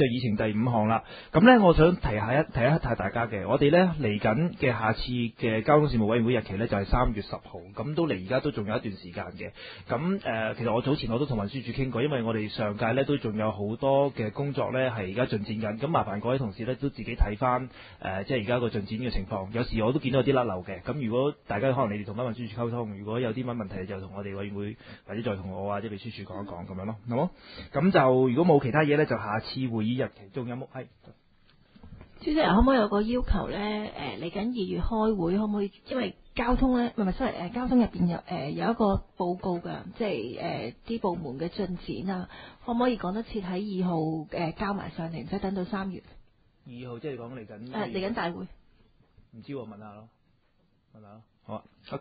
就議程第5項啦。咁呢，我想提一提大家嘅，我哋呢嚟緊嘅下次嘅交通事務委員會日期呢，就係3月10號，咁到嚟而家都仲有一段時間嘅。咁其實我早前我都同運輸署傾過，因為我哋上屆呢都仲有好多嘅工作呢係而家進展緊，咁麻煩各位同事呢都自己睇翻即係而家個進展嘅情況。有時我都見到有啲甩漏嘅，咁如果大家可能你哋同翻運輸署溝通，如果有啲乜問題就同我哋委員會或者再同我或者秘書處講一講咁樣咯，好冇？咁就如果冇其他嘢呢，就下次會議日期仲有冇？係主席可唔可以有個要求呢？嚟緊2月開會，可唔可以？因為交通呢，唔係sorry，交通入邊有一個報告㗎，即係啲部門嘅進展啊，可唔可以講得切喺2號交埋上嚟，唔使等到3月 ？2號即係講嚟緊嚟緊大會， 唔知喎，問下咯，好啊。